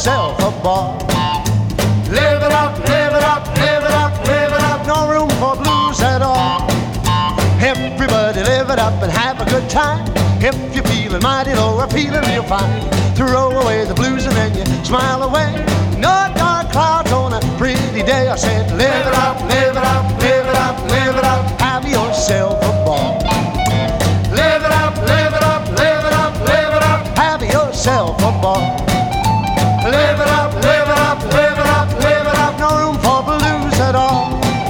yourself a ball. Live it up, live it up, live it up, live it up. No room for blues at all. Everybody live it up and have a good time. If you're feeling mighty low or feeling real fine, throw away the blues and then you smile away. No dark clouds on a pretty day. I said, live it up, live it up, live it up, live it up. Have yourself a ball. Live it up, live it up, live it up, live it up. Have yourself a ball. Live it up, live it up, live it up, live it up. No room for blues at all.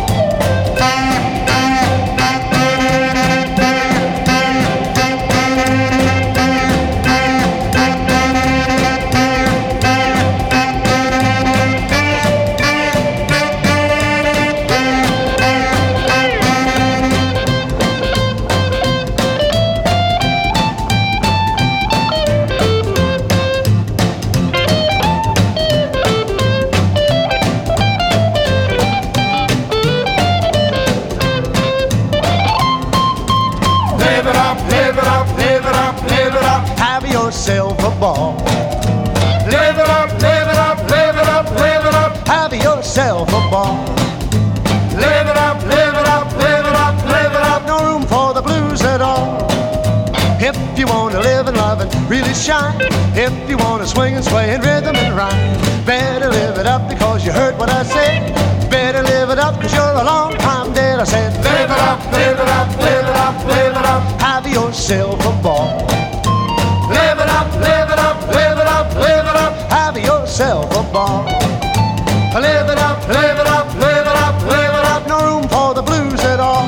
Yourself a ball. Live it up, live it up, live it up, live it up. Have yourself a ball. Live it up, live it up, live it up, live it up. No room for the blues at all. If you want to live and love and really shine, if you want to swing and sway in rhythm and rhyme, better live it up because you heard what I said. Better live it up because you're a long time dead. I said, live it up, live it up, live it up, live it up. Have yourself a ball. Live it up, live it up, live it up, live it up. Have yourself a ball. Live it up, live it up, live it up, live it up. No room for the blues at all.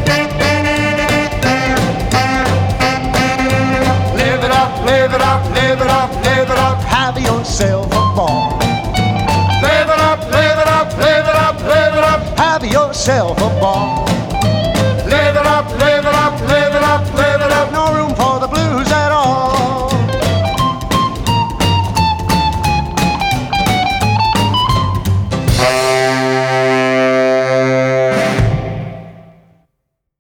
Live it up, live it up, live it up.